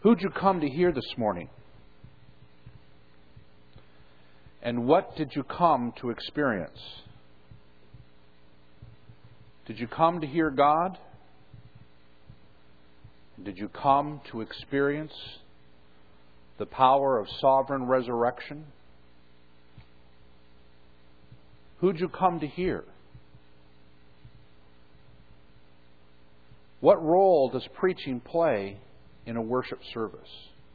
Who'd you come to hear this morning? And what did you come to experience? Did you come to hear God? Did you come to experience the power of sovereign resurrection? Who'd you come to hear? What role does preaching play in a worship service?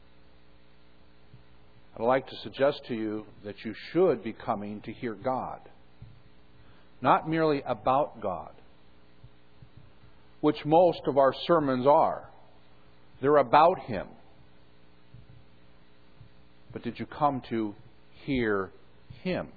I'd like to suggest to you that you should be coming to hear God, not merely about God, which most of our sermons are. They're about Him. But did you come to hear Him?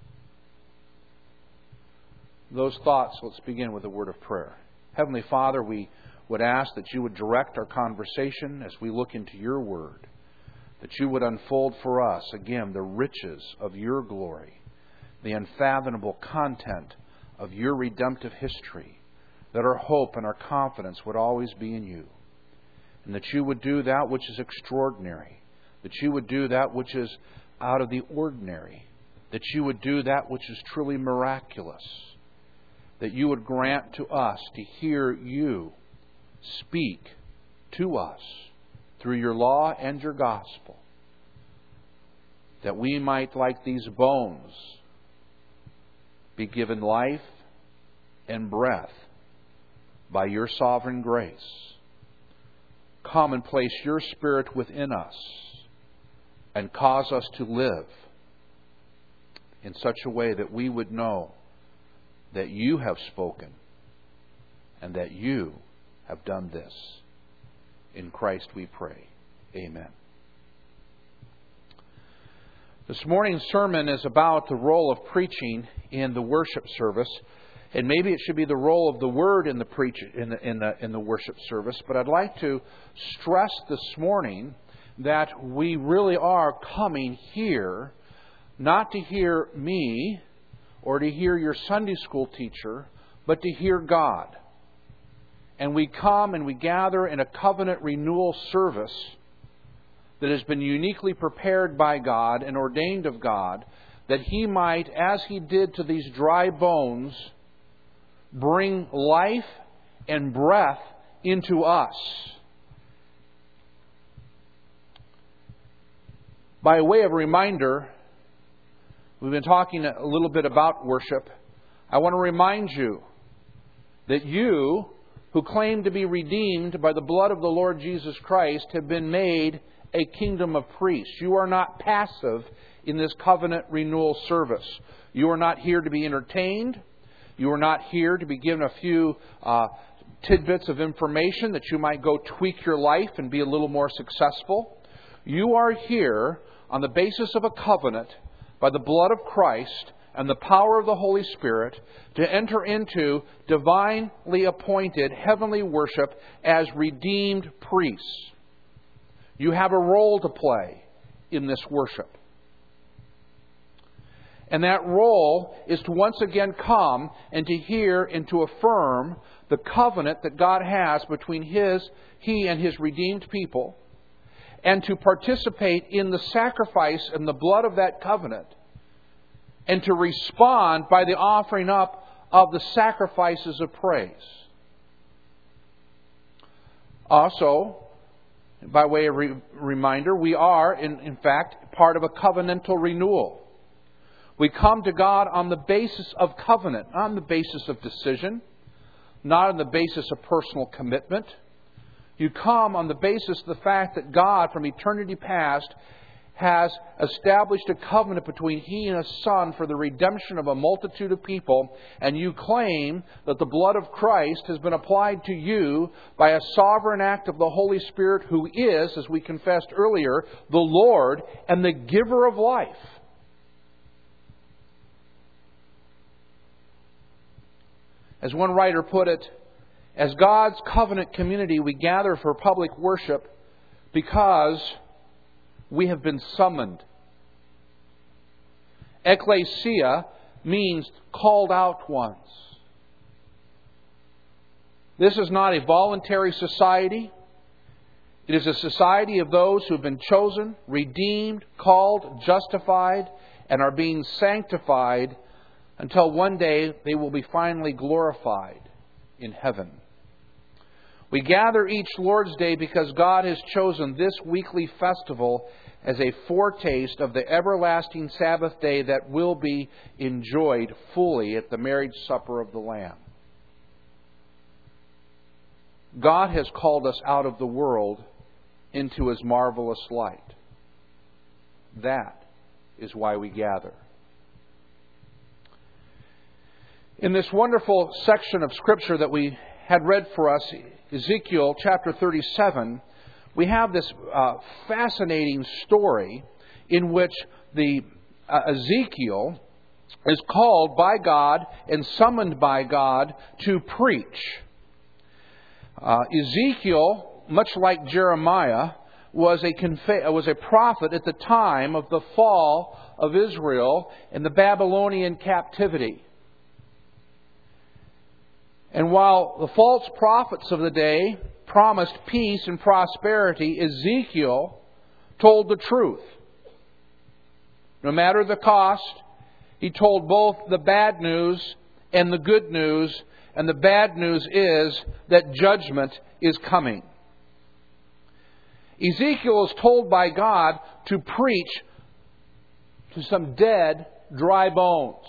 Those thoughts, let's begin with a word of prayer. Heavenly Father, we would ask that you would direct our conversation as we look into your word, that you would unfold for us, again, the riches of your glory, the unfathomable content of your redemptive history, that our hope and our confidence would always be in you, and that you would do that which is extraordinary, that you would do that which is out of the ordinary, that you would do that which is truly miraculous, that you would grant to us to hear you speak to us through your law and your gospel, that we might, like these bones, be given life and breath by your sovereign grace. Come and place your Spirit within us and cause us to live in such a way that we would know that you have spoken and that you have done this. In Christ we pray. Amen. This morning's sermon is about the role of preaching in the worship service. And maybe it should be the role of the Word in the worship service. But I'd like to stress this morning that we really are coming here not to hear me or to hear your Sunday school teacher, but to hear God. And we come and we gather in a covenant renewal service that has been uniquely prepared by God and ordained of God, that He might, as He did to these dry bones, bring life and breath into us. By way of reminder, we've been talking a little bit about worship. I want to remind you that you, who claim to be redeemed by the blood of the Lord Jesus Christ, have been made a kingdom of priests. You are not passive in this covenant renewal service. You are not here to be entertained. You are not here to be given a few tidbits of information that you might go tweak your life and be a little more successful. You are here on the basis of a covenant by the blood of Christ and the power of the Holy Spirit to enter into divinely appointed heavenly worship as redeemed priests. You have a role to play in this worship. And that role is to once again come and to hear and to affirm the covenant that God has between He and His redeemed people, and to participate in the sacrifice and the blood of that covenant, and to respond by the offering up of the sacrifices of praise. Also, by way of reminder, we are, in fact, part of a covenantal renewal. We come to God on the basis of covenant, not on the basis of decision, not on the basis of personal commitment. You come on the basis of the fact that God, from eternity past, has established a covenant between He and His Son for the redemption of a multitude of people, and you claim that the blood of Christ has been applied to you by a sovereign act of the Holy Spirit, who is, as we confessed earlier, the Lord and the giver of life. As one writer put it, as God's covenant community, we gather for public worship because we have been summoned. Ecclesia means called out ones. This is not a voluntary society. It is a society of those who have been chosen, redeemed, called, justified, and are being sanctified until one day they will be finally glorified in heaven. We gather each Lord's Day because God has chosen this weekly festival as a foretaste of the everlasting Sabbath day that will be enjoyed fully at the marriage supper of the Lamb. God has called us out of the world into His marvelous light. That is why we gather. In this wonderful section of Scripture that we had read for us, Ezekiel chapter 37, we have this fascinating story in which Ezekiel is called by God and summoned by God to preach. Ezekiel, much like Jeremiah, was a prophet at the time of the fall of Israel and the Babylonian captivity. And while the false prophets of the day promised peace and prosperity, Ezekiel told the truth. No matter the cost, he told both the bad news and the good news. And the bad news is that judgment is coming. Ezekiel is told by God to preach to some dead, dry bones.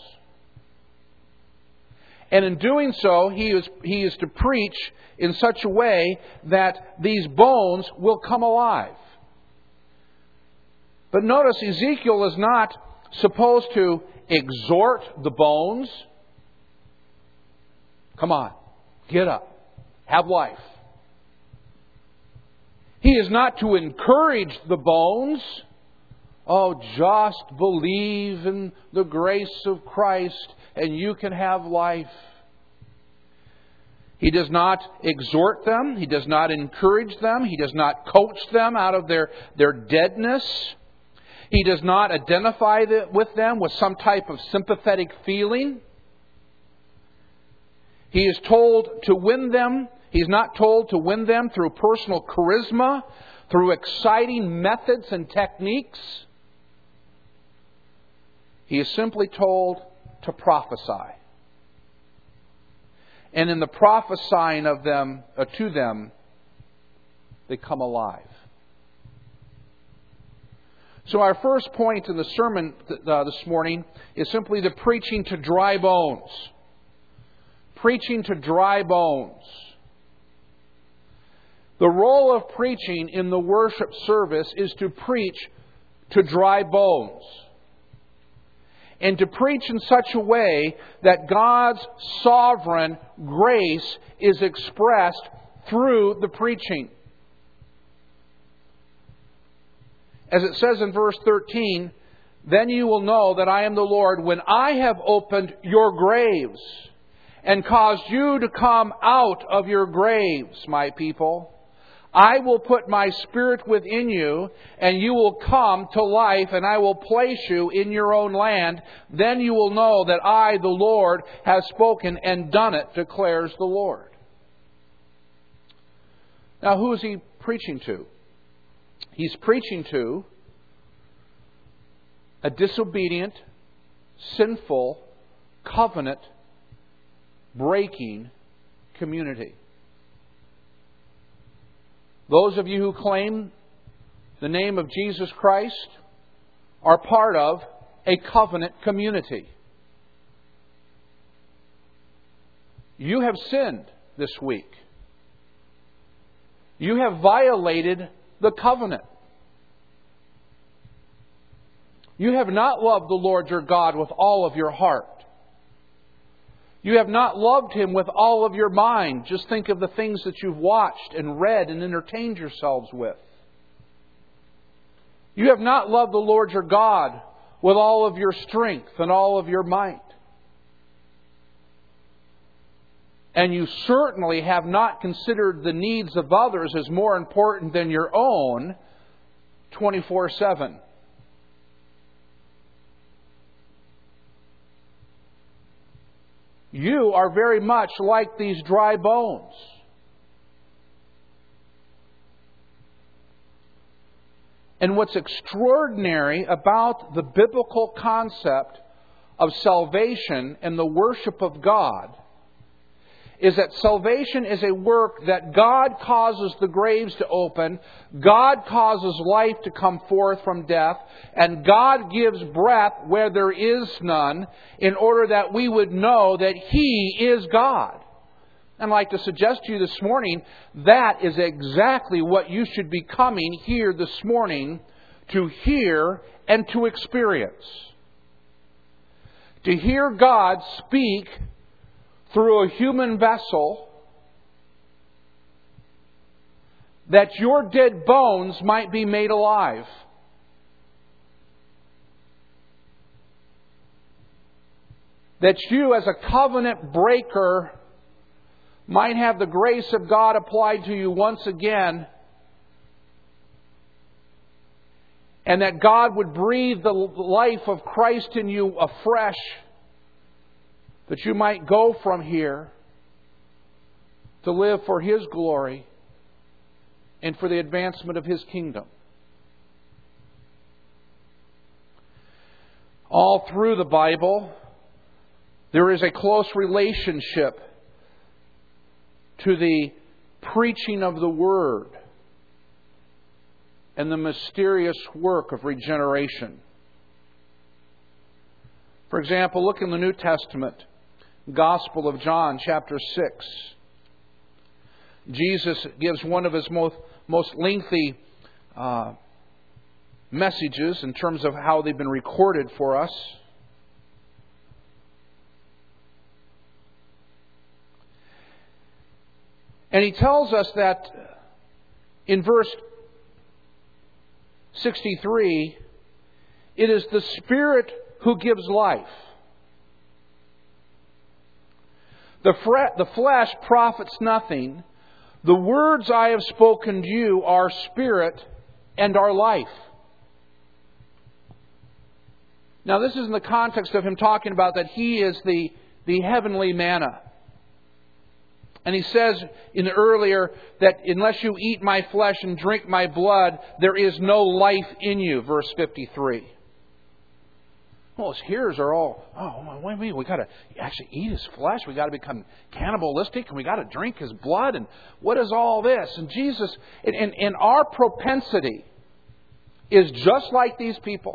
And in doing so, he is to preach in such a way that these bones will come alive. But notice, Ezekiel is not supposed to exhort the bones. Come on, get up, have life. He is not to encourage the bones. Oh, just believe in the grace of Christ and you can have life. He does not exhort them. He does not encourage them. He does not coach them out of their deadness. He does not identify with them with some type of sympathetic feeling. He is told to win them. He's not told to win them through personal charisma, through exciting methods and techniques. He is simply told to prophesy. And in the prophesying of them to them, they come alive. So our first point in the sermon this morning is simply the preaching to dry bones. Preaching to dry bones. The role of preaching in the worship service is to preach to dry bones. And to preach in such a way that God's sovereign grace is expressed through the preaching. As it says in verse 13, "Then you will know that I am the Lord when I have opened your graves and caused you to come out of your graves, my people. I will put my Spirit within you, and you will come to life, and I will place you in your own land. Then you will know that I, the Lord, have spoken and done it, declares the Lord." Now, who is he preaching to? He's preaching to a disobedient, sinful, covenant-breaking community. Those of you who claim the name of Jesus Christ are part of a covenant community. You have sinned this week. You have violated the covenant. You have not loved the Lord your God with all of your heart. You have not loved Him with all of your mind. Just think of the things that you've watched and read and entertained yourselves with. You have not loved the Lord your God with all of your strength and all of your might. And you certainly have not considered the needs of others as more important than your own 24/7. You are very much like these dry bones. And what's extraordinary about the biblical concept of salvation and the worship of God is that salvation is a work that God causes the graves to open, God causes life to come forth from death, and God gives breath where there is none, in order that we would know that He is God. And I'd like to suggest to you this morning, that is exactly what you should be coming here this morning to hear and to experience. To hear God speak through a human vessel, that your dead bones might be made alive. That you, as a covenant breaker, might have the grace of God applied to you once again, and that God would breathe the life of Christ in you afresh, that you might go from here to live for His glory and for the advancement of His kingdom. All through the Bible, there is a close relationship to the preaching of the Word and the mysterious work of regeneration. For example, look in the New Testament, Gospel of John, chapter 6. Jesus gives one of His most lengthy messages in terms of how they've been recorded for us. And He tells us that in verse 63, it is the Spirit who gives life. The flesh profits nothing. The words I have spoken to you are spirit and are life. Now, this is in the context of Him talking about that He is the heavenly manna. And He says earlier that unless you eat my flesh and drink my blood, there is no life in you, verse 53. Well, His hearers are all, what do you mean? We got to actually eat His flesh? We got to become cannibalistic? And we got to drink His blood? And what is all this? And Jesus, and our propensity is just like these people.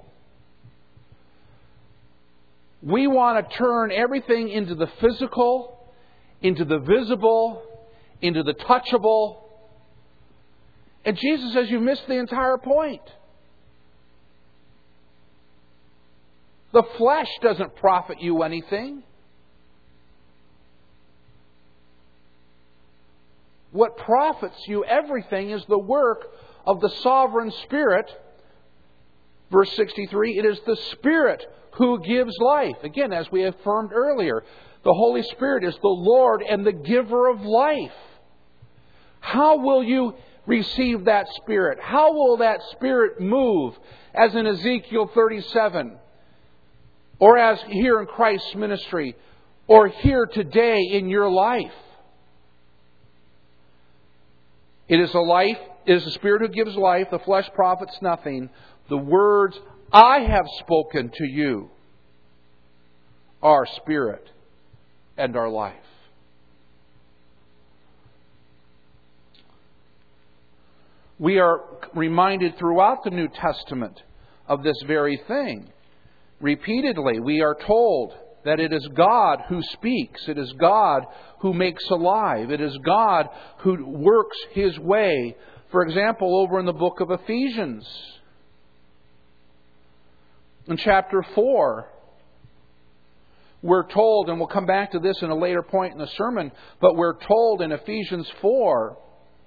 We want to turn everything into the physical, into the visible, into the touchable. And Jesus says you missed the entire point. The flesh doesn't profit you anything. What profits you everything is the work of the sovereign Spirit. Verse 63, it is the Spirit who gives life. Again, as we affirmed earlier, the Holy Spirit is the Lord and the giver of life. How will you receive that Spirit? How will that Spirit move, as in Ezekiel 37? Or as here in Christ's ministry, or here today in your life. It is the Spirit who gives life, the flesh profits nothing. The words I have spoken to you are spirit and are life. We are reminded throughout the New Testament of this very thing. Repeatedly, we are told that it is God who speaks. It is God who makes alive. It is God who works His way. For example, over in the book of Ephesians, in chapter 4, we're told, and we'll come back to this in a later point in the sermon, but we're told in Ephesians 4,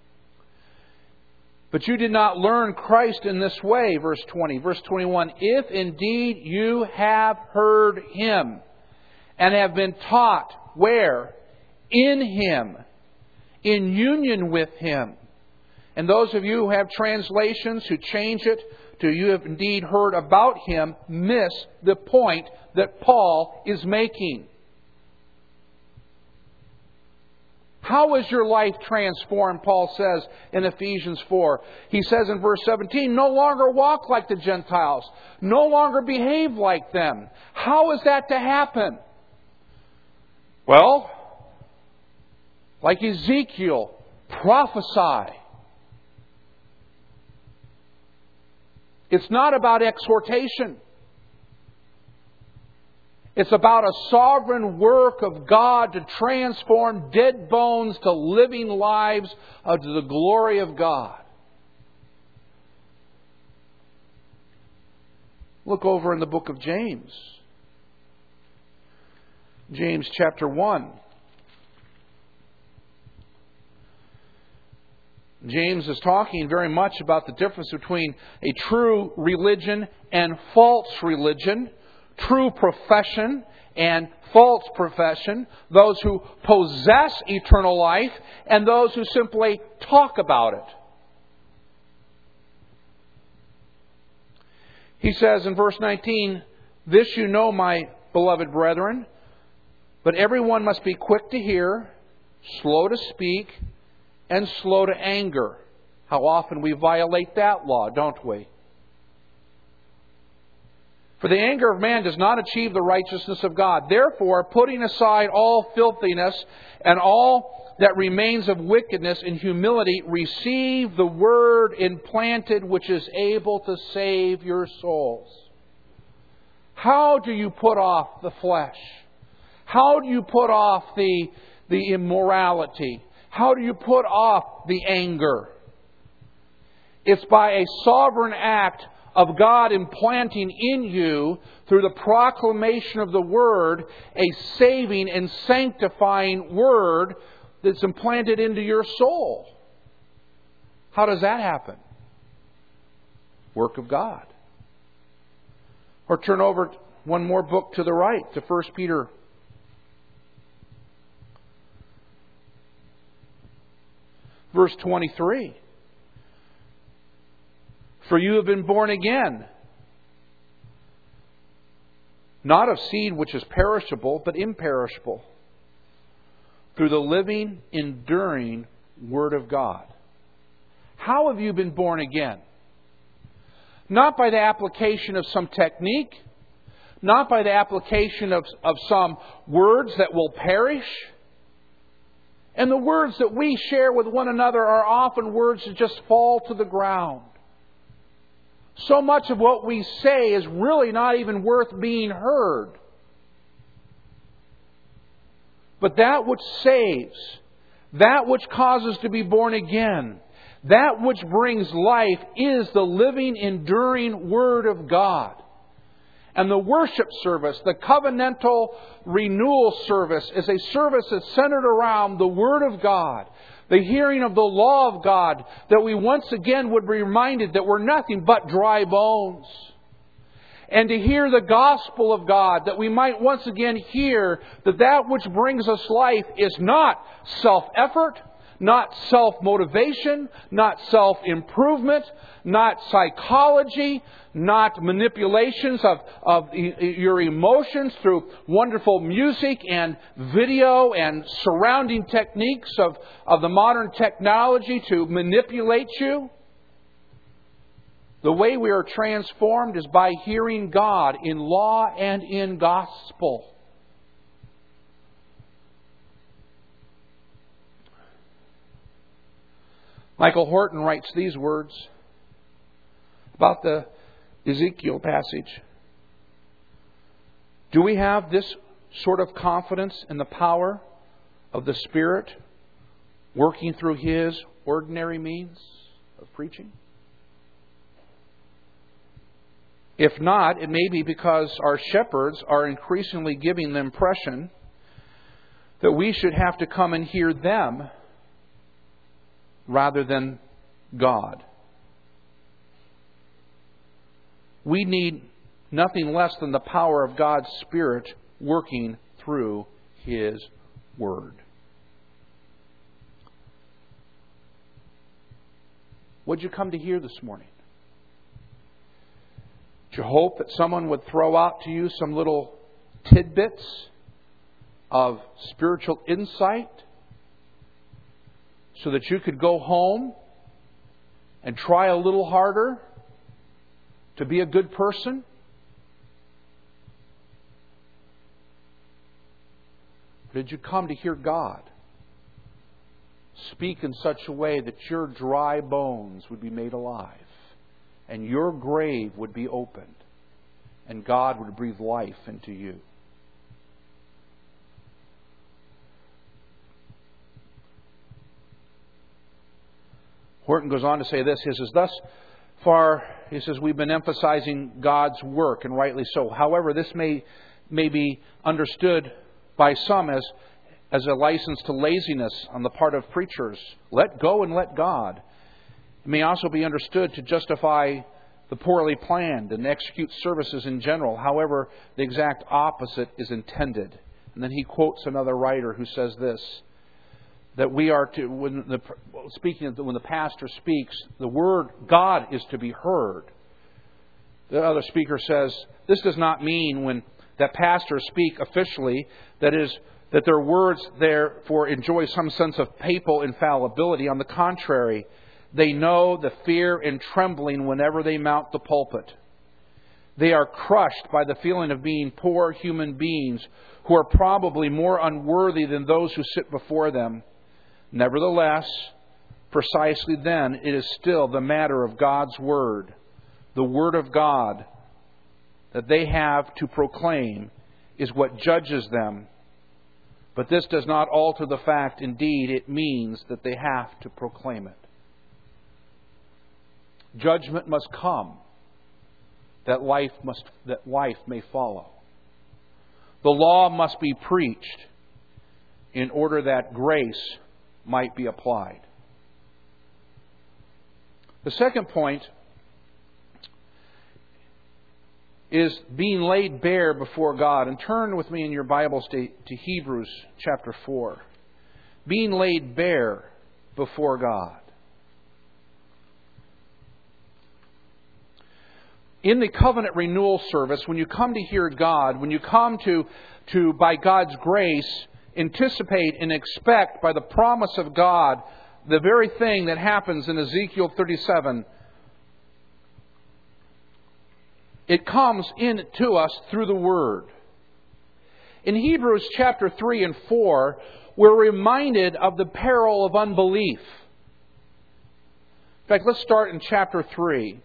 but you did not learn Christ in this way, verse 20. Verse 21, if indeed you have heard Him and have been taught, where? In Him, in union with Him. And those of you who have translations who change it to you have indeed heard about Him, miss the point that Paul is making. How is your life transformed, Paul says in Ephesians 4. He says in verse 17, no longer walk like the Gentiles. No longer behave like them. How is that to happen? Well, like Ezekiel, prophesy. It's not about exhortation. It's about a sovereign work of God to transform dead bones to living lives unto the glory of God. Look over in the book of James. James chapter 1. James is talking very much about the difference between a true religion and false religion, true profession and false profession, those who possess eternal life and those who simply talk about it. He says in verse 19, this you know, my beloved brethren, but everyone must be quick to hear, slow to speak, and slow to anger. How often we violate that law, don't we? For the anger of man does not achieve the righteousness of God. Therefore, putting aside all filthiness and all that remains of wickedness in humility, receive the word implanted which is able to save your souls. How do you put off the flesh? How do you put off the immorality? How do you put off the anger? It's by a sovereign act of God implanting in you, through the proclamation of the Word, a saving and sanctifying Word that's implanted into your soul. How does that happen? Work of God. Or turn over one more book to the right, to 1 Peter. Verse 23. For you have been born again, not of seed which is perishable, but imperishable, through the living, enduring Word of God. How have you been born again? Not by the application of some technique, not by the application of some words that will perish. And the words that we share with one another are often words that just fall to the ground. So much of what we say is really not even worth being heard. But that which saves, that which causes to be born again, that which brings life is the living, enduring Word of God. And the worship service, the covenantal renewal service, is a service that's centered around the Word of God, the hearing of the law of God, that we once again would be reminded that we're nothing but dry bones. And to hear the gospel of God, that we might once again hear that which brings us life is not self-effort, not self-motivation, not self-improvement, not psychology, not manipulations of your emotions through wonderful music and video and surrounding techniques of the modern technology to manipulate you. The way we are transformed is by hearing God in law and in gospel. Michael Horton writes these words about the Ezekiel passage. Do we have this sort of confidence in the power of the Spirit working through His ordinary means of preaching? If not, it may be because our shepherds are increasingly giving the impression that we should have to come and hear them rather than God. We need nothing less than the power of God's Spirit working through His Word. What did you come to hear this morning? Did you hope that someone would throw out to you some little tidbits of spiritual insight so that you could go home and try a little harder to be a good person? Did you come to hear God speak in such a way that your dry bones would be made alive and your grave would be opened and God would breathe life into you? Horton goes on to say this. He says, thus far, he says, we've been emphasizing God's work, and rightly so. However, this may be understood by some as a license to laziness on the part of preachers. Let go and let God. It may also be understood to justify the poorly planned and execute services in general. However, the exact opposite is intended. And then he quotes another writer who says this, that we are to, when the pastor speaks, the word God is to be heard. The other speaker says, this does not mean when that pastors speak officially, that their words therefore enjoy some sense of papal infallibility. On the contrary, they know the fear and trembling whenever they mount the pulpit. They are crushed by the feeling of being poor human beings who are probably more unworthy than those who sit before them. Nevertheless, precisely then, it is still the matter of God's Word, the Word of God, that they have to proclaim is what judges them. But this does not alter the fact. Indeed, it means that they have to proclaim it. Judgment must come, that life may follow. The law must be preached in order that grace might be applied. The second point is being laid bare before God. And turn with me in your Bibles to Hebrews chapter 4. Being laid bare before God. In the covenant renewal service, when you come to hear God, when you come to by God's grace, anticipate and expect by the promise of God the very thing that happens in Ezekiel 37. It comes in to us through the Word. In Hebrews chapter 3 and 4, we're reminded of the peril of unbelief. In fact, let's start in chapter 3.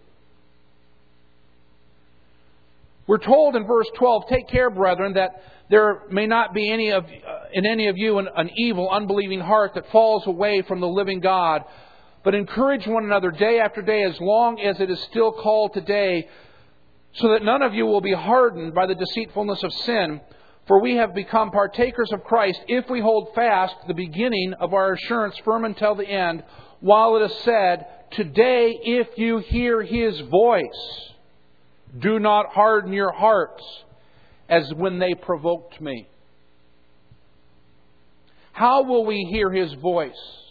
We're told in verse 12, take care, brethren, that there may not be in any of you an evil, unbelieving heart that falls away from the living God, but encourage one another day after day as long as it is still called today, so that none of you will be hardened by the deceitfulness of sin. For we have become partakers of Christ if we hold fast the beginning of our assurance firm until the end, while it is said, today if you hear His voice, do not harden your hearts as when they provoked me. How will we hear His voice?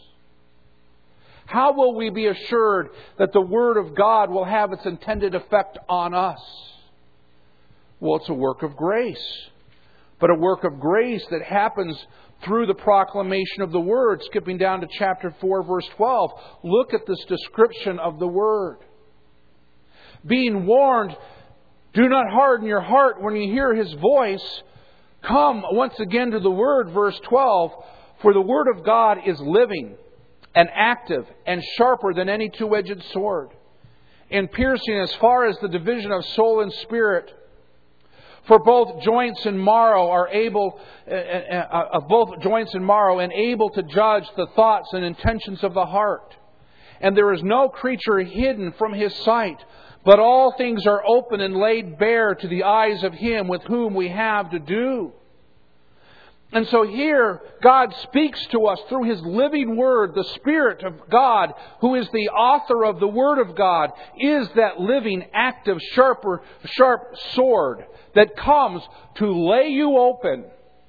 How will we be assured that the Word of God will have its intended effect on us? Well, it's a work of grace. But a work of grace that happens through the proclamation of the Word. Skipping down to chapter 4, verse 12. Look at this description of the Word. Being warned, do not harden your heart when you hear His voice. Come once again to the Word, verse 12. For the Word of God is living and active and sharper than any two-edged sword, and piercing as far as the division of soul and spirit. For both joints and marrow are able, of both joints and marrow, and able to judge the thoughts and intentions of the heart. And there is no creature hidden from His sight, but all things are open and laid bare to the eyes of Him with whom we have to do. And so here, God speaks to us through His living Word. The Spirit of God, who is the author of the Word of God, is that living, active, sharp sword that comes to lay you open.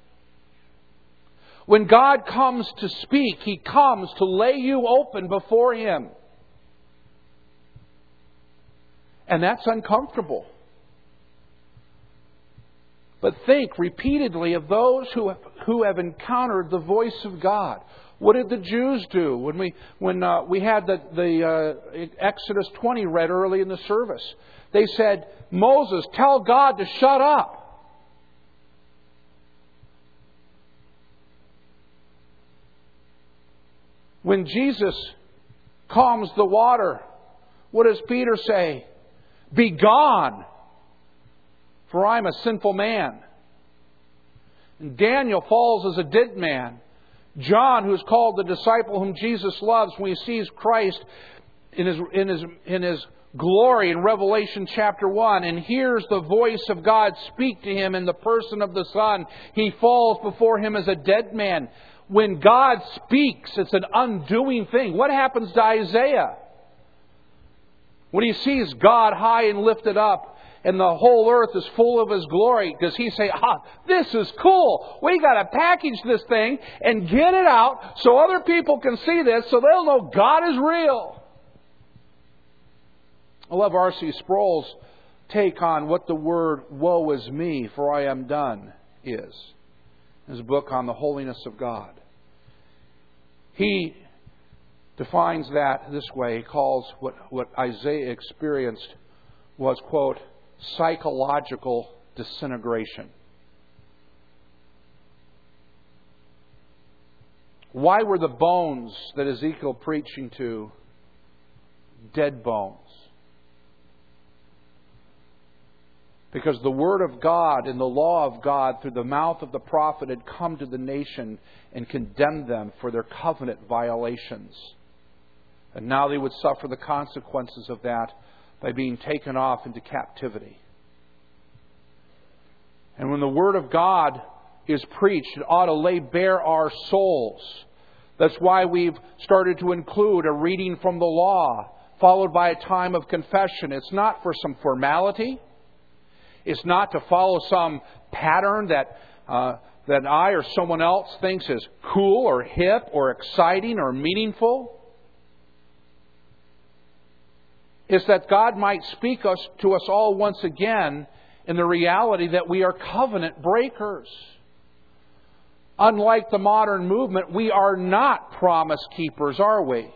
When God comes to speak, He comes to lay you open before Him. And that's uncomfortable. But think repeatedly of those who have encountered the voice of God, What did the Jews do when we had the Exodus 20 read early in the service? They said, Moses, tell God to shut up. When Jesus calms the water, what does Peter say? Be gone, for I'm a sinful man. And Daniel falls as a dead man. John, who is called the disciple whom Jesus loves, when he sees Christ in his glory in Revelation chapter 1 and hears the voice of God speak to him in the person of the Son, he falls before him as a dead man. When God speaks, it's an undoing thing. What happens to Isaiah? When he sees God high and lifted up, and the whole earth is full of His glory, does he say, this is cool. We got to package this thing and get it out so other people can see this so they'll know God is real? I love R.C. Sproul's take on what the word woe is me, for I am done is. His book on the holiness of God. He defines that this way. He calls what Isaiah experienced was, quote, psychological disintegration. Why were the bones that Ezekiel preaching to dead bones? Because the Word of God and the law of God through the mouth of the prophet had come to the nation and condemned them for their covenant violations. And now they would suffer the consequences of that by being taken off into captivity. And when the Word of God is preached, it ought to lay bare our souls. That's why we've started to include a reading from the law, followed by a time of confession. It's not for some formality. It's not to follow some pattern that I or someone else thinks is cool or hip or exciting or meaningful. Is that God might speak to us all once again in the reality that we are covenant breakers. Unlike the modern movement, we are not promise keepers, are we?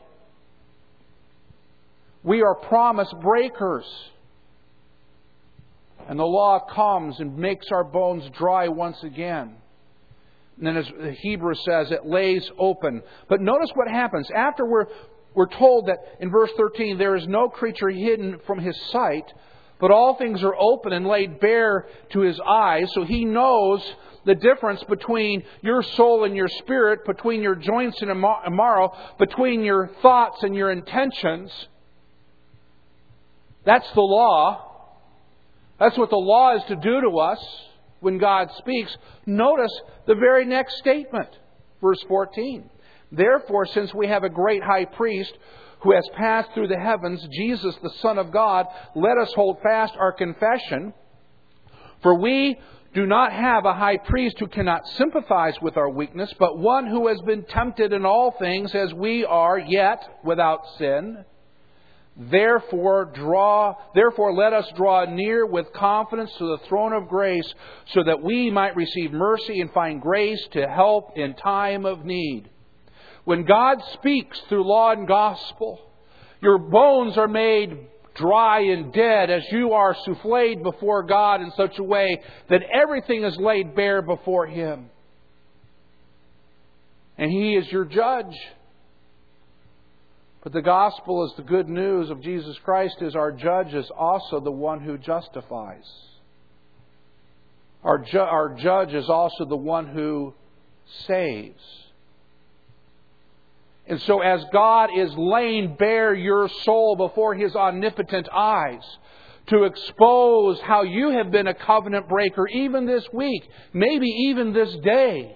We are promise breakers. And the law comes and makes our bones dry once again. And then as the Hebrew says, it lays open. But notice what happens. After we're told that in verse 13, there is no creature hidden from His sight, but all things are open and laid bare to His eyes. So He knows the difference between your soul and your spirit, between your joints and marrow, between your thoughts and your intentions. That's the law. That's what the law is to do to us when God speaks. Notice the very next statement, verse 14. Therefore, since we have a great high priest who has passed through the heavens, Jesus, the Son of God, let us hold fast our confession. For we do not have a high priest who cannot sympathize with our weakness, but one who has been tempted in all things as we are, yet without sin. Therefore, let us draw near with confidence to the throne of grace, so that we might receive mercy and find grace to help in time of need. When God speaks through law and gospel, your bones are made dry and dead as you are souffled before God in such a way that everything is laid bare before Him. And He is your judge. But the gospel is the good news of Jesus Christ is our judge is also the one who justifies. Our judge is also the one who saves. And so as God is laying bare your soul before His omnipotent eyes to expose how you have been a covenant breaker even this week, maybe even this day,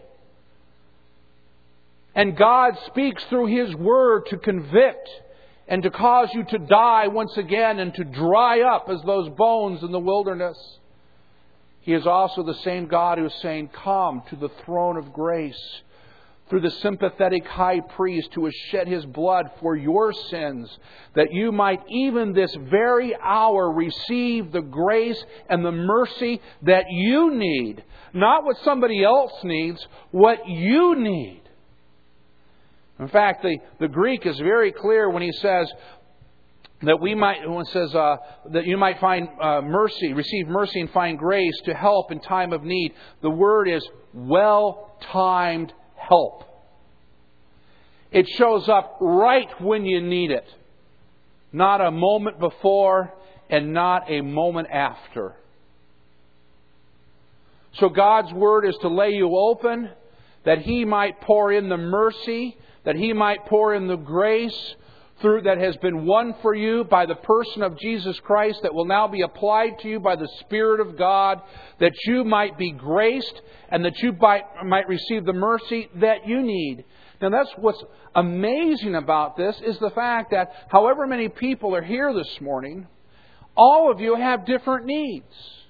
and God speaks through His Word to convict and to cause you to die once again and to dry up as those bones in the wilderness, He is also the same God who is saying, come to the throne of grace through the sympathetic high priest who has shed His blood for your sins, that you might even this very hour receive the grace and the mercy that you need. Not what somebody else needs, what you need. In fact, the Greek is very clear when he says that that you might find mercy, receive mercy and find grace to help in time of need. The word is well-timed help. It shows up right when you need it. Not a moment before and not a moment after. So God's Word is to lay you open that He might pour in the mercy, that He might pour in the grace through that has been won for you by the person of Jesus Christ, that will now be applied to you by the Spirit of God, that you might be graced and that you might receive the mercy that you need. Now that's what's amazing about this, is the fact that however many people are here this morning, all of you have different needs.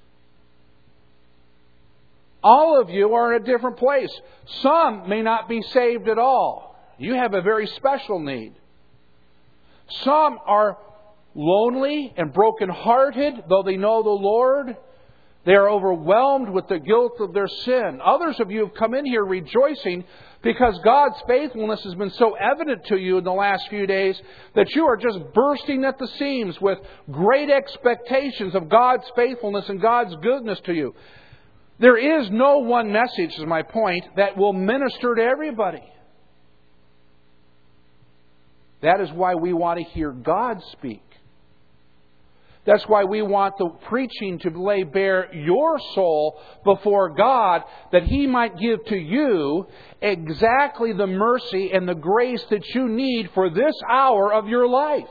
All of you are in a different place. Some may not be saved at all. You have a very special need. Some are lonely and brokenhearted, though they know the Lord. They are overwhelmed with the guilt of their sin. Others of you have come in here rejoicing because God's faithfulness has been so evident to you in the last few days that you are just bursting at the seams with great expectations of God's faithfulness and God's goodness to you. There is no one message, is my point, that will minister to everybody. That is why we want to hear God speak. That's why we want the preaching to lay bare your soul before God, that He might give to you exactly the mercy and the grace that you need for this hour of your life.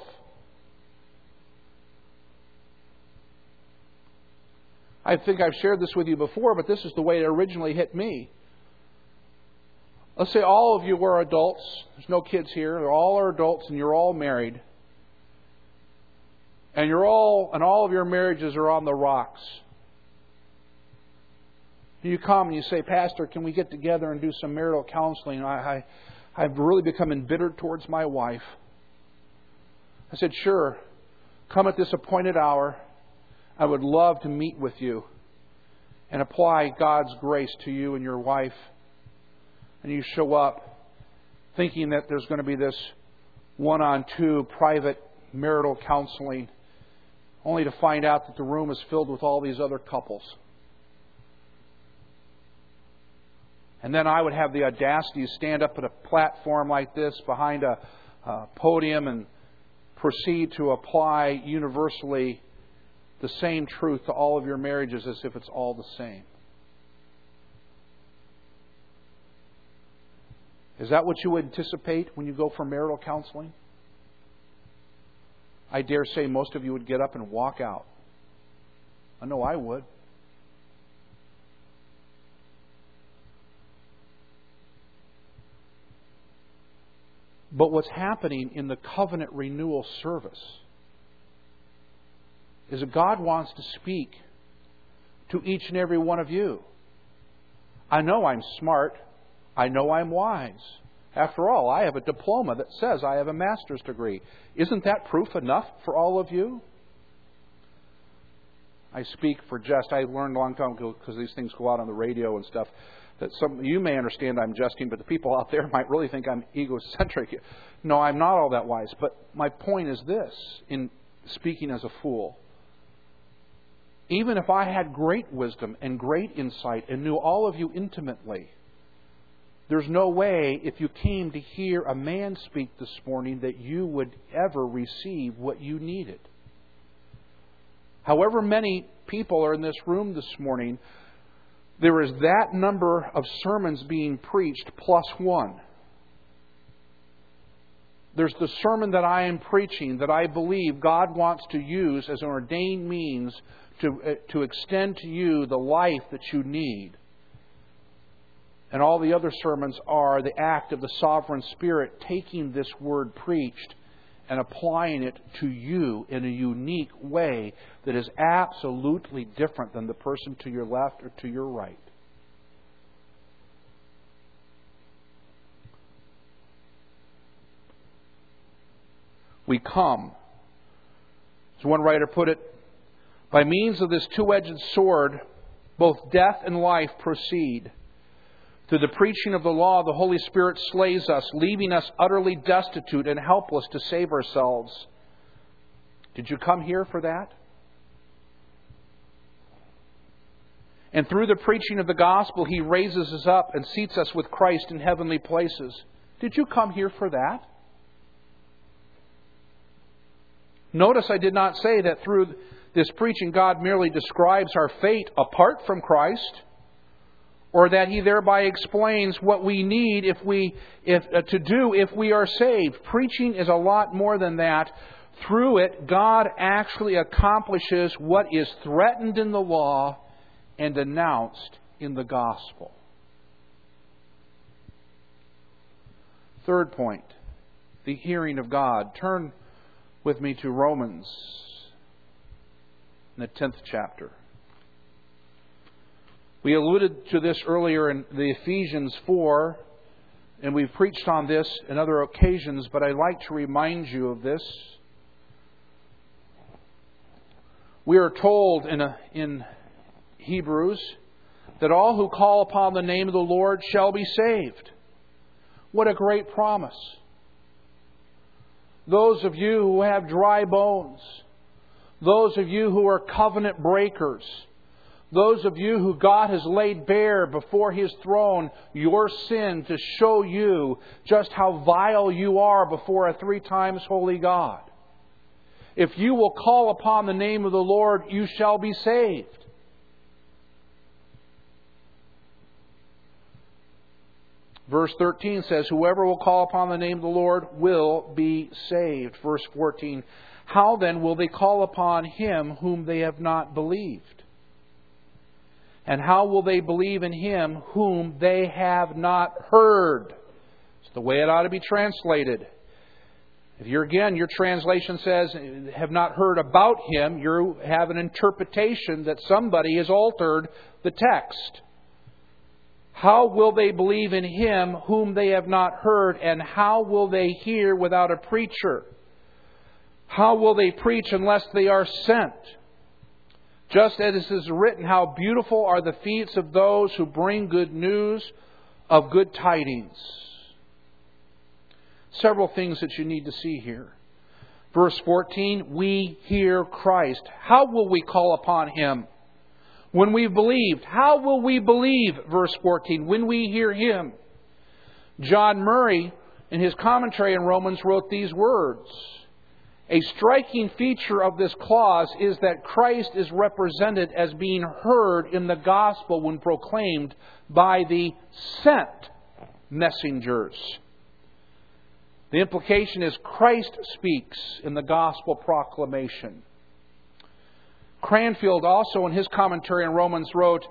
I think I've shared this with you before, but this is the way it originally hit me. Let's say all of you are adults. There's no kids here. They're all are adults and you're all married. And all of your marriages are on the rocks. You come and you say, Pastor, can we get together and do some marital counseling? I've really become embittered towards my wife. I said, sure. Come at this appointed hour. I would love to meet with you and apply God's grace to you and your wife. And you show up thinking that there's going to be this one-on-two private marital counseling, only to find out that the room is filled with all these other couples. And then I would have the audacity to stand up at a platform like this behind a podium and proceed to apply universally the same truth to all of your marriages as if it's all the same. Is that what you would anticipate when you go for marital counseling? I dare say most of you would get up and walk out. I know I would. But what's happening in the covenant renewal service is that God wants to speak to each and every one of you. I know I'm smart. I know I'm wise. After all, I have a diploma that says I have a master's degree. Isn't that proof enough for all of you? I speak for jest. I learned a long time ago, because these things go out on the radio and stuff, that some you may understand I'm jesting, but the people out there might really think I'm egocentric. No, I'm not all that wise. But my point is this, in speaking as a fool. Even if I had great wisdom and great insight and knew all of you intimately, there's no way, if you came to hear a man speak this morning, that you would ever receive what you needed. However many people are in this room this morning, there is that number of sermons being preached plus one. There's the sermon that I am preaching that I believe God wants to use as an ordained means to extend to you the life that you need. And all the other sermons are the act of the sovereign Spirit taking this word preached and applying it to you in a unique way that is absolutely different than the person to your left or to your right. We come, as one writer put it, by means of this two-edged sword, both death and life proceed. Through the preaching of the law, the Holy Spirit slays us, leaving us utterly destitute and helpless to save ourselves. Did you come here for that? And through the preaching of the gospel, He raises us up and seats us with Christ in heavenly places. Did you come here for that? Notice I did not say that through this preaching God merely describes our fate apart from Christ, or that He thereby explains what we need to do if we are saved. Preaching is a lot more than that. Through it, God actually accomplishes what is threatened in the law and announced in the gospel. Third point, the hearing of God. Turn with me to Romans in the 10th chapter. We alluded to this earlier in the Ephesians 4, and we've preached on this in other occasions, but I'd like to remind you of this. We are told in Hebrews that all who call upon the name of the Lord shall be saved. What a great promise. Those of you who have dry bones, those of you who are covenant breakers, those of you who God has laid bare before His throne your sin to show you just how vile you are before a 3 times holy God. If you will call upon the name of the Lord, you shall be saved. Verse 13 says, whoever will call upon the name of the Lord will be saved. Verse 14, how then will they call upon Him whom they have not believed? And how will they believe in Him whom they have not heard? It's the way it ought to be translated. If your translation says, have not heard about Him, you have an interpretation that somebody has altered the text. How will they believe in Him whom they have not heard? And how will they hear without a preacher? How will they preach unless they are sent? Just as it is written, how beautiful are the feet of those who bring good news of good tidings. Several things that you need to see here. Verse 14, we hear Christ. How will we call upon Him? When we've believed. How will we believe? Verse 14, when we hear Him. John Murray, in his commentary on Romans, wrote these words. A striking feature of this clause is that Christ is represented as being heard in the gospel when proclaimed by the sent messengers. The implication is Christ speaks in the gospel proclamation. Cranfield also in his commentary on Romans wrote,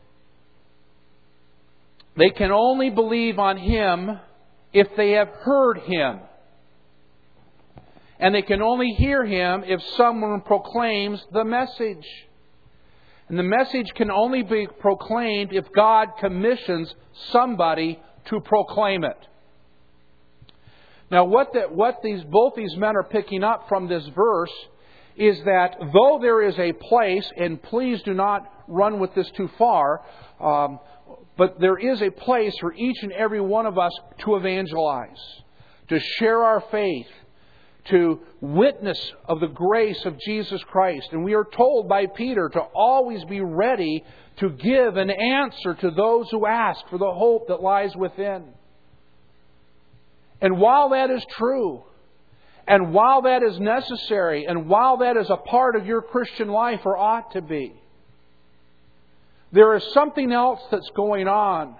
they can only believe on Him if they have heard Him. And they can only hear Him if someone proclaims the message. And the message can only be proclaimed if God commissions somebody to proclaim it. Now both these men are picking up from this verse is that though there is a place, and please do not run with this too far, but there is a place for each and every one of us to evangelize, to share our faith, to witness of the grace of Jesus Christ. And we are told by Peter to always be ready to give an answer to those who ask for the hope that lies within. And while that is true, and while that is necessary, and while that is a part of your Christian life, or ought to be, there is something else that's going on.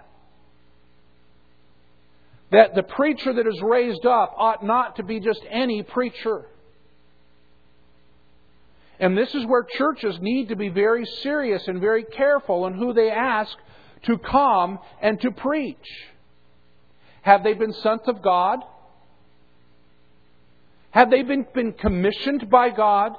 That the preacher that is raised up ought not to be just any preacher. And this is where churches need to be very serious and very careful in who they ask to come and to preach. Have they been sent of God? Have they been commissioned by God?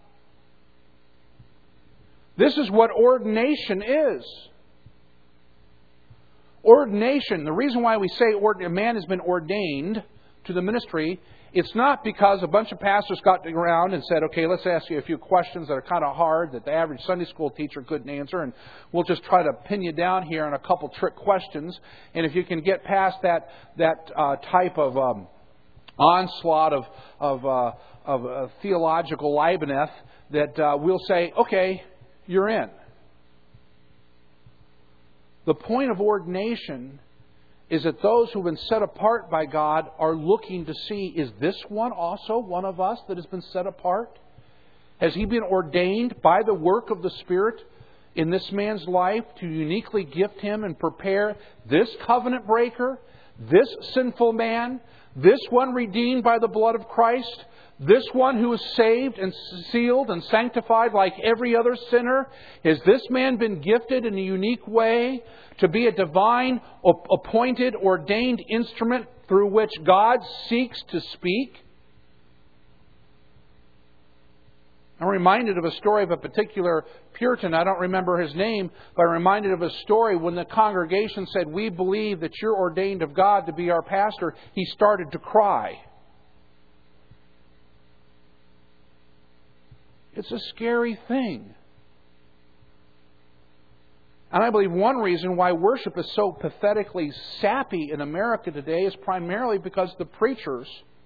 This is what ordination is. Ordination, the reason why we say a man has been ordained, to the ministry, it's not because a bunch of pastors got around and said, okay, let's ask you a few questions that are kind of hard that the average Sunday school teacher couldn't answer, and we'll just try to pin you down here on a couple trick questions. And if you can get past that type of onslaught of theological labyrinth, that we'll say, okay, you're in. The point of ordination is that those who have been set apart by God are looking to see, is this one also one of us that has been set apart? Has he been ordained by the work of the Spirit in this man's life to uniquely gift him and prepare this covenant breaker, this sinful man, this one redeemed by the blood of Christ, this one who is saved and sealed and sanctified like every other sinner? Has this man been gifted in a unique way to be a divine, appointed, ordained instrument through which God seeks to speak? I'm reminded of a story of a particular Puritan. I don't remember his name, but I'm reminded of a story when the congregation said, "We believe that you're ordained of God to be our pastor." He started to cry. It's a scary thing. And I believe one reason why worship is so pathetically sappy in America today is primarily because the preachers,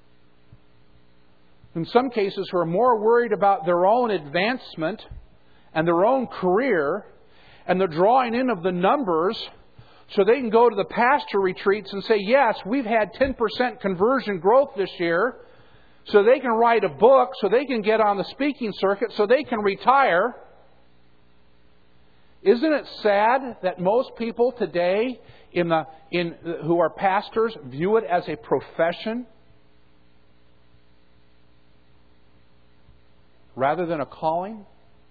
in some cases, who are more worried about their own advancement and their own career and the drawing in of the numbers so they can go to the pastor retreats and say, yes, we've had 10% conversion growth this year, so they can write a book, so they can get on the speaking circuit, so they can retire. Isn't it sad that most people today who are pastors view it as a profession rather than a calling,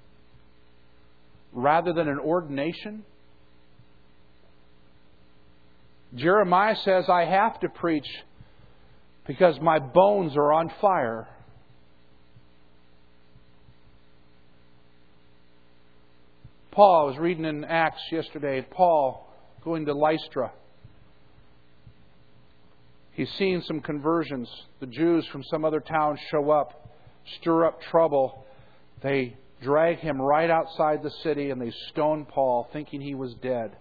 rather than an ordination? Jeremiah says, I have to preach because my bones are on fire. Paul, I was reading in Acts yesterday, Paul going to Lystra. He's seeing some conversions. The Jews from some other town show up, stir up trouble. They drag him right outside the city and they stone Paul, thinking he was dead.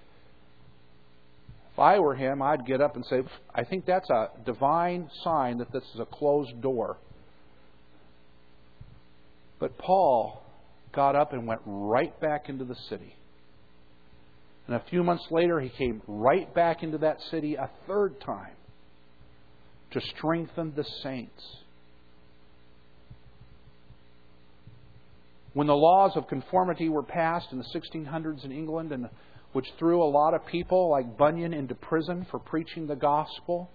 If I were him, I'd get up and say, I think that's a divine sign that this is a closed door. But Paul got up and went right back into the city. And a few months later, he came right back into that city a third time to strengthen the saints. When the laws of conformity were passed in the 1600s in England, and which threw a lot of people like Bunyan into prison for preaching the gospel,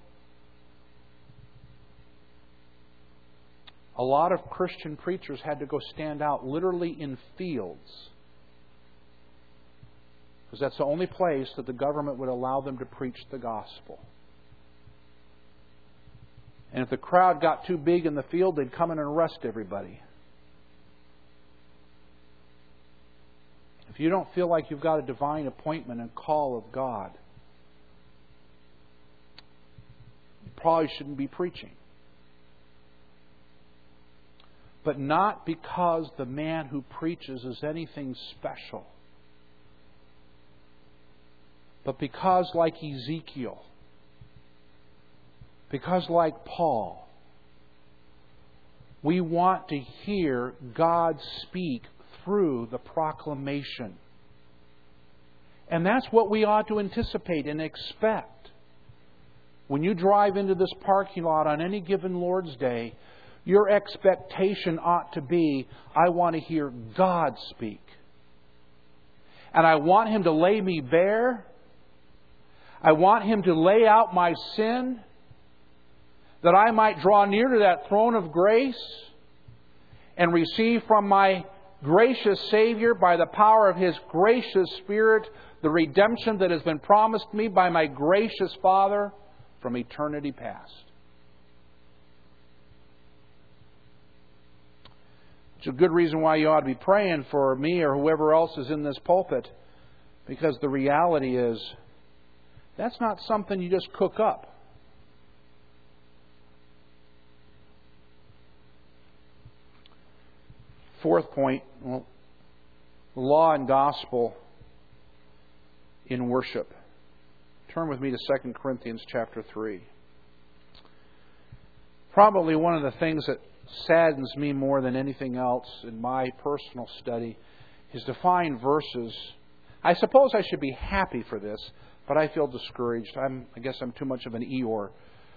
a lot of Christian preachers had to go stand out literally in fields, because that's the only place that the government would allow them to preach the gospel. And if the crowd got too big in the field, they'd come in and arrest everybody. If you don't feel like you've got a divine appointment and call of God, you probably shouldn't be preaching. But not because the man who preaches is anything special, but because, like Ezekiel, because, like Paul, we want to hear God speak through the proclamation. And that's what we ought to anticipate and expect. When you drive into this parking lot on any given Lord's Day, your expectation ought to be, I want to hear God speak. And I want Him to lay me bare. I want Him to lay out my sin, that I might draw near to that throne of grace and receive from my gracious Savior, by the power of His gracious Spirit, the redemption that has been promised me by my gracious Father from eternity past. It's a good reason why you ought to be praying for me or whoever else is in this pulpit, because the reality is, that's not something you just cook up. Fourth point, law and gospel in worship. Turn with me to 2 Corinthians chapter 3. Probably one of the things that saddens me more than anything else in my personal study is to find verses. I suppose I should be happy for this, but I feel discouraged. I guess I'm too much of an Eeyore.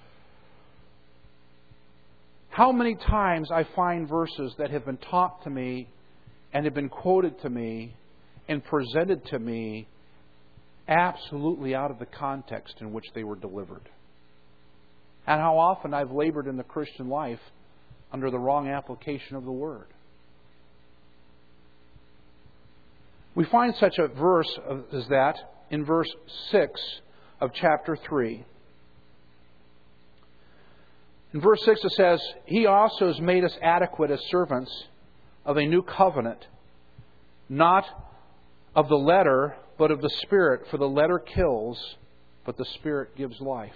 How many times I find verses that have been taught to me and have been quoted to me and presented to me absolutely out of the context in which they were delivered. And how often I've labored in the Christian life under the wrong application of the Word. We find such a verse as that in verse 6 of chapter 3. In verse 6 it says, He also has made us adequate as servants of a new covenant, not of the letter, but of the Spirit. For the letter kills, but the Spirit gives life.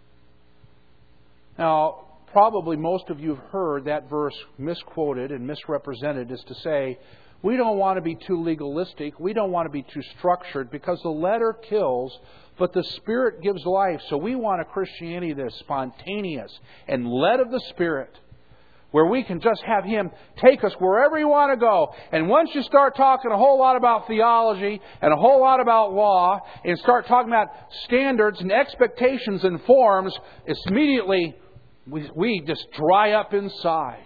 Now, probably most of you have heard that verse misquoted and misrepresented as to say, we don't want to be too legalistic, we don't want to be too structured, because the letter kills, but the Spirit gives life. So we want a Christianity that is spontaneous and led of the Spirit, where we can just have Him take us wherever you want to go. And once you start talking a whole lot about theology and a whole lot about law, and start talking about standards and expectations and forms, it's immediately we just dry up inside.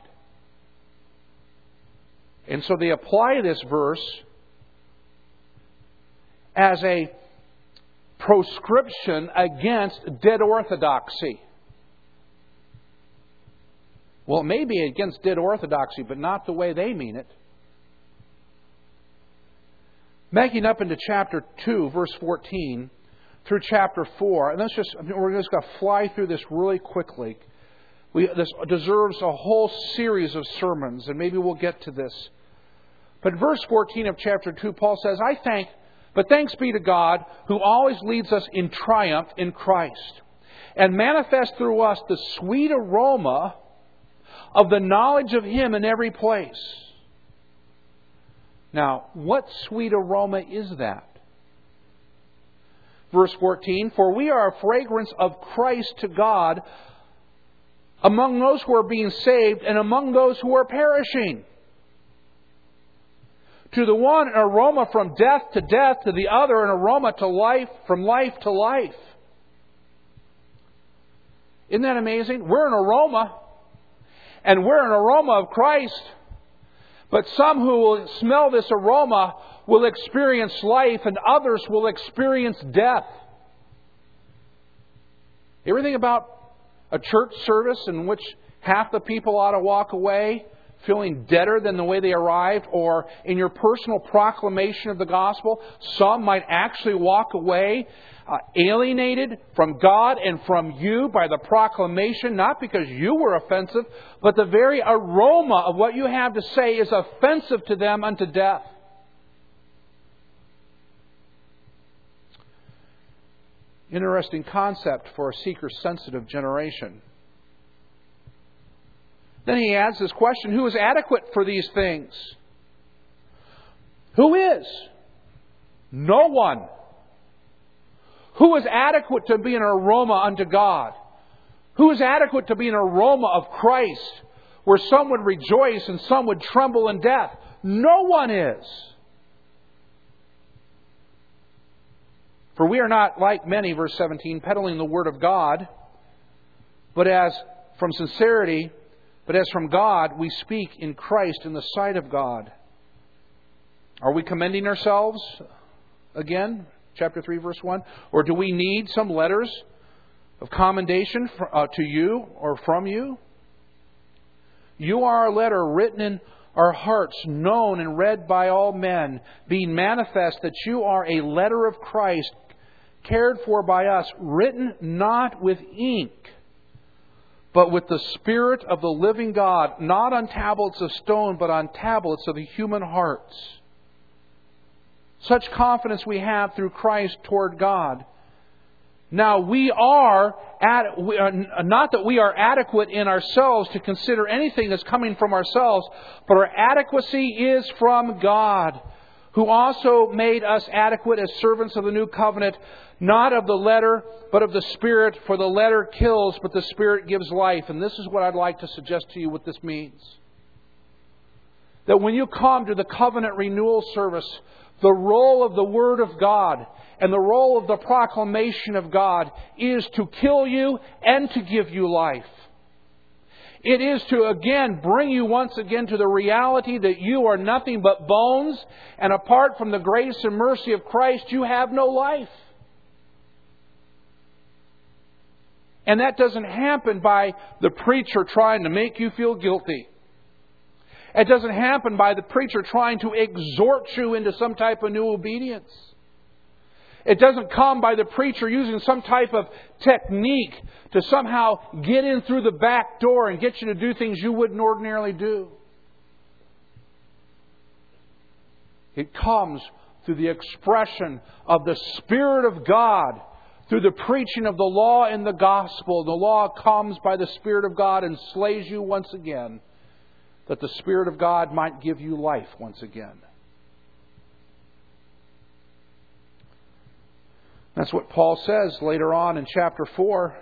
And so they apply this verse as a proscription against dead orthodoxy. Well, it may be against dead orthodoxy, but not the way they mean it. Backing up into chapter 2, verse 14, through chapter 4, and we're just going to fly through this really quickly. This deserves a whole series of sermons, and maybe we'll get to this. But verse 14 of chapter 2, Paul says, But thanks be to God, who always leads us in triumph in Christ, and manifests through us the sweet aroma of the knowledge of Him in every place. Now, what sweet aroma is that? Verse 14, For we are a fragrance of Christ to God among those who are being saved and among those who are perishing. To the one, an aroma from death to death, to the other, an aroma to life, from life to life. Isn't that amazing? We're an aroma, and we're an aroma of Christ. But some who will smell this aroma will experience life, and others will experience death. Everything about a church service in which half the people ought to walk away feeling deader than the way they arrived, or in your personal proclamation of the gospel, some might actually walk away alienated from God and from you by the proclamation, not because you were offensive, but the very aroma of what you have to say is offensive to them unto death. Interesting concept for a seeker-sensitive generation. Then he adds this question, who is adequate for these things? Who is? No one. Who is adequate to be an aroma unto God? Who is adequate to be an aroma of Christ, where some would rejoice and some would tremble in death? No one is. For we are not like many, verse 17, peddling the word of God, but as from sincerity, but as from God, we speak in Christ in the sight of God. Are we commending ourselves again? Chapter 3, verse 1. Or do we need some letters of commendation to you or from you? You are a letter written in our hearts, known and read by all men, being manifest that you are a letter of Christ, cared for by us, written not with ink, but with the Spirit of the living God, not on tablets of stone, but on tablets of the human hearts. Such confidence we have through Christ toward God. Now we are, not that we are adequate in ourselves to consider anything that's coming from ourselves, but our adequacy is from God, who also made us adequate as servants of the new covenant, not of the letter, but of the Spirit. For the letter kills, but the Spirit gives life. And this is what I'd like to suggest to you what this means. That when you come to the covenant renewal service, the role of the Word of God and the role of the proclamation of God is to kill you and to give you life. It is to again bring you once again to the reality that you are nothing but bones, and apart from the grace and mercy of Christ, you have no life. And that doesn't happen by the preacher trying to make you feel guilty. It doesn't happen by the preacher trying to exhort you into some type of new obedience. It doesn't come by the preacher using some type of technique to somehow get in through the back door and get you to do things you wouldn't ordinarily do. It comes through the expression of the Spirit of God, through the preaching of the law and the gospel. The law comes by the Spirit of God and slays you once again, that the Spirit of God might give you life once again. That's what Paul says later on in chapter 4.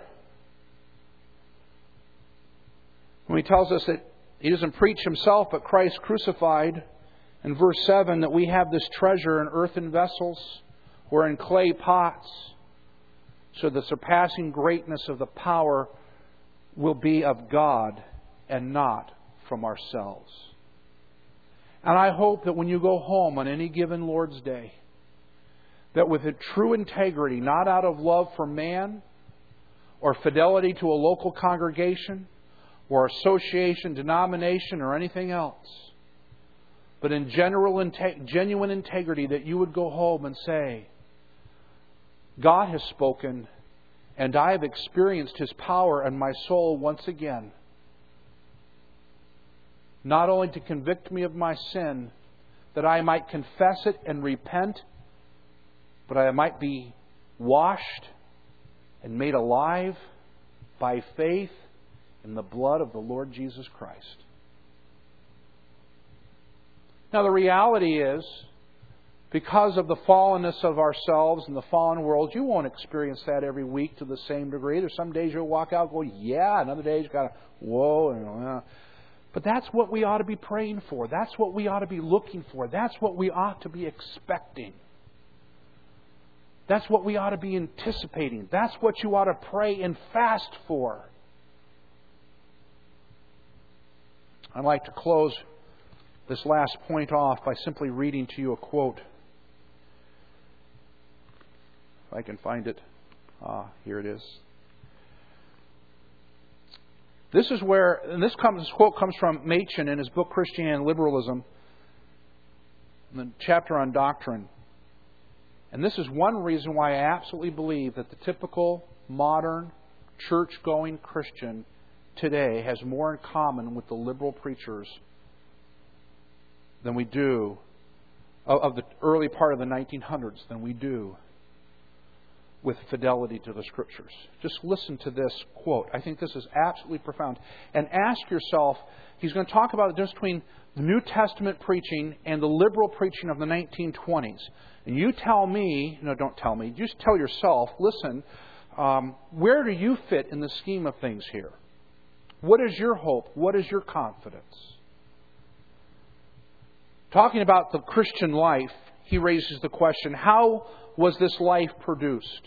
When he tells us that he doesn't preach himself, but Christ crucified. In verse 7, that we have this treasure in earthen vessels or in clay pots, so the surpassing greatness of the power will be of God and not from ourselves. And I hope that when you go home on any given Lord's Day, that with a true integrity, not out of love for man or fidelity to a local congregation or association, denomination, or anything else, but in genuine integrity, that you would go home and say, God has spoken, and I have experienced His power in my soul once again. Not only to convict me of my sin, that I might confess it and repent, but I might be washed and made alive by faith in the blood of the Lord Jesus Christ. Now the reality is, because of the fallenness of ourselves and the fallen world, you won't experience that every week to the same degree. There's some days you'll walk out going, yeah, and other days you kind of, whoa. But that's what we ought to be praying for. That's what we ought to be looking for. That's what we ought to be expecting. That's what we ought to be anticipating. That's what you ought to pray and fast for. I'd like to close this last point off by simply reading to you a quote. If I can find it. Here it is. This is where, and this quote comes from Machen in his book Christianity and Liberalism, in the chapter on doctrine. And this is one reason why I absolutely believe that the typical modern church-going Christian today has more in common with the liberal preachers than we do of the early part of the 1900s than we do with fidelity to the Scriptures. Just listen to this quote. I think this is absolutely profound. And ask yourself, he's going to talk about the difference between the New Testament preaching and the liberal preaching of the 1920s. And you tell me, no, don't tell me, just tell yourself, listen, where do you fit in the scheme of things here? What is your hope? What is your confidence? Talking about the Christian life, he raises the question, how was this life produced?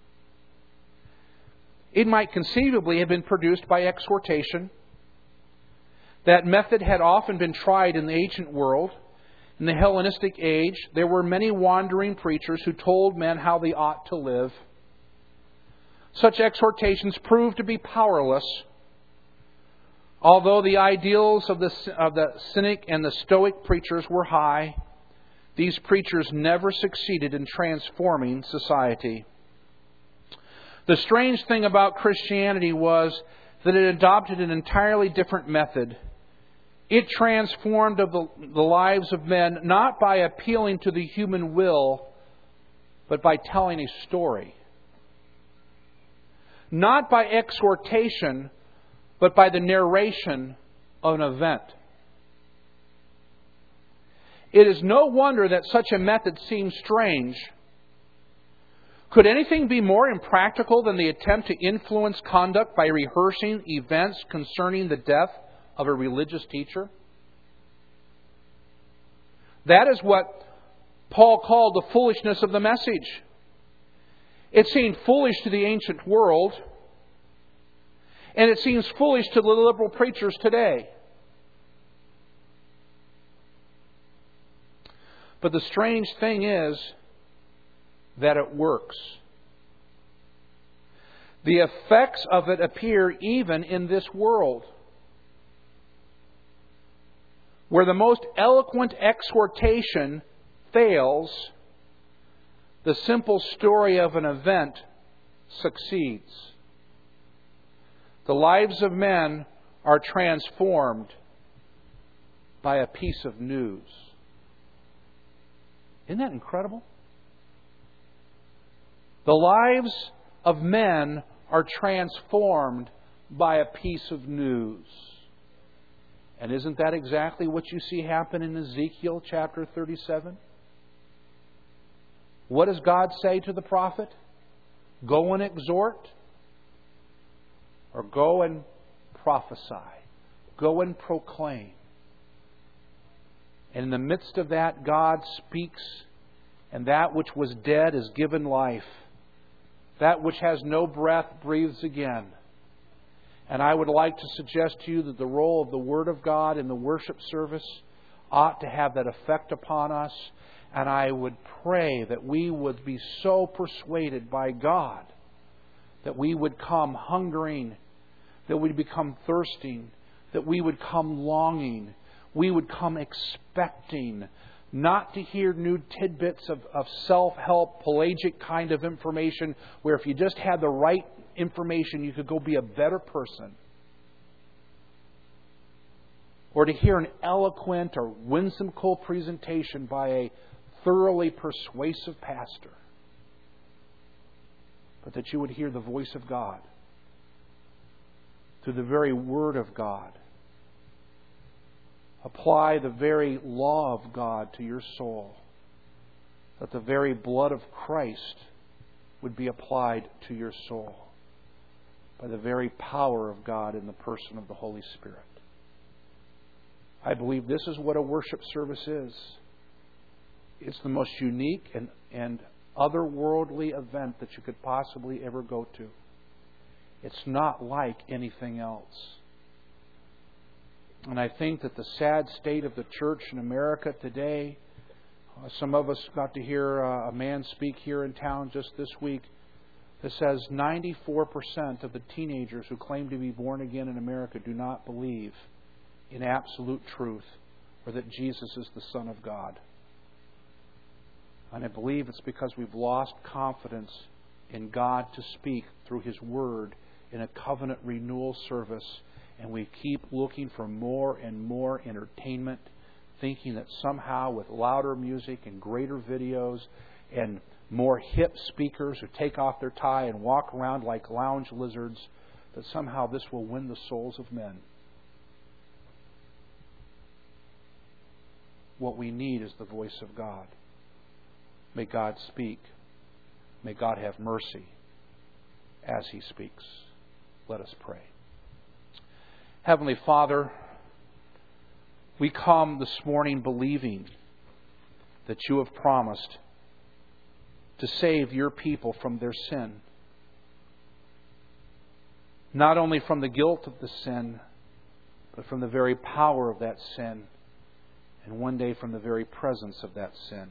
It might conceivably have been produced by exhortation. That method had often been tried in the ancient world. In the Hellenistic age, there were many wandering preachers who told men how they ought to live. Such exhortations proved to be powerless. Although the ideals of the Cynic and the Stoic preachers were high, these preachers never succeeded in transforming society. The strange thing about Christianity was that it adopted an entirely different method. It transformed the lives of men not by appealing to the human will, but by telling a story. not by exhortation, but by the narration of an event. It is no wonder that such a method seems strange. Could anything be more impractical than the attempt to influence conduct by rehearsing events concerning the death of a religious teacher? That is what Paul called the foolishness of the message. It seemed foolish to the ancient world, and it seems foolish to the liberal preachers today. But the strange thing is that it works. The effects of it appear even in this world, where the most eloquent exhortation fails, the simple story of an event succeeds. The lives of men are transformed by a piece of news. Isn't that incredible? The lives of men are transformed by a piece of news. And isn't that exactly what you see happen in Ezekiel chapter 37? What does God say to the prophet? Go and exhort, or go and prophesy. Go and proclaim. And in the midst of that, God speaks, and that which was dead is given life. That which has no breath breathes again. And I would like to suggest to you that the role of the Word of God in the worship service ought to have that effect upon us. And I would pray that we would be so persuaded by God that we would come hungering, that we'd become thirsting, that we would come longing, we would come expecting, not to hear new tidbits of self-help, pelagic kind of information where if you just had the right information you could go be a better person. Or to hear an eloquent or whimsical presentation by a thoroughly persuasive pastor. But that you would hear the voice of God through the very Word of God. Apply the very law of God to your soul. That the very blood of Christ would be applied to your soul by the very power of God in the person of the Holy Spirit. I believe this is what a worship service is. It's the most unique and otherworldly event that you could possibly ever go to. It's not like anything else. And I think that the sad state of the church in America today, some of us got to hear a man speak here in town just this week that says 94% of the teenagers who claim to be born again in America do not believe in absolute truth or that Jesus is the Son of God. And I believe it's because we've lost confidence in God to speak through His Word in a covenant renewal service. And we keep looking for more and more entertainment, thinking that somehow with louder music and greater videos and more hip speakers who take off their tie and walk around like lounge lizards, that somehow this will win the souls of men. What we need is the voice of God. May God speak. May God have mercy as He speaks. Let us pray. Heavenly Father, we come this morning believing that You have promised to save Your people from their sin. Not only from the guilt of the sin, but from the very power of that sin, and one day from the very presence of that sin.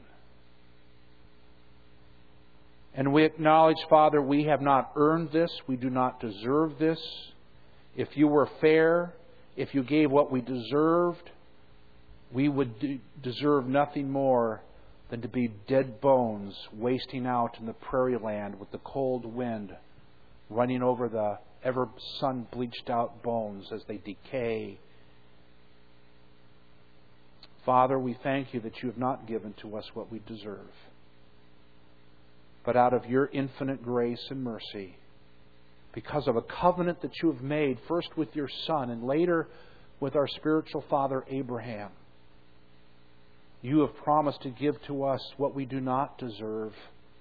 And we acknowledge, Father, we have not earned this. We do not deserve this. If You were fair, if You gave what we deserved, we would deserve nothing more than to be dead bones wasting out in the prairie land with the cold wind running over the ever sun-bleached out bones as they decay. Father, we thank You that You have not given to us what we deserve. But out of Your infinite grace and mercy, because of a covenant that you have made, first with your Son and later with our spiritual father Abraham. You have promised to give to us what we do not deserve.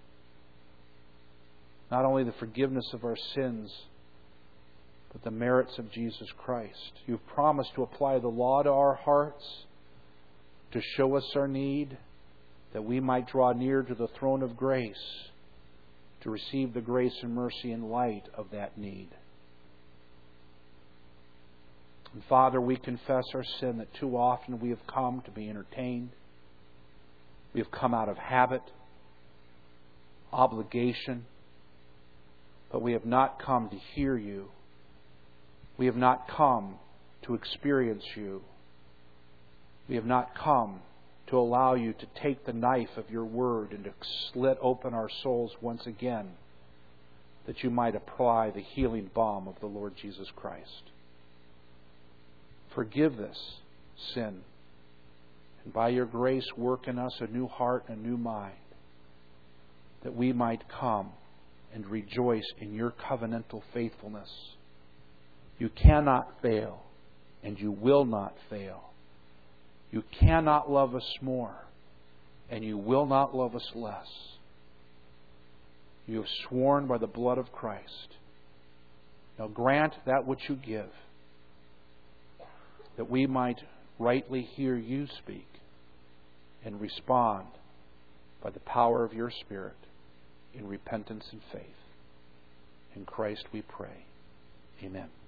Not only the forgiveness of our sins, but the merits of Jesus Christ. You've promised to apply the law to our hearts, to show us our need, that we might draw near to the throne of grace, to receive the grace and mercy and light of that need. And Father, we confess our sin that too often we have come to be entertained. We have come out of habit, obligation, but we have not come to hear you. We have not come to experience you. We have not come to allow you to take the knife of your word and to slit open our souls once again, that you might apply the healing balm of the Lord Jesus Christ. Forgive this sin, and by your grace work in us a new heart and a new mind, that we might come and rejoice in your covenantal faithfulness. You cannot fail, and you will not fail. You cannot love us more, and you will not love us less. You have sworn by the blood of Christ. Now grant that which you give, that we might rightly hear you speak and respond by the power of your Spirit in repentance and faith. In Christ we pray. Amen.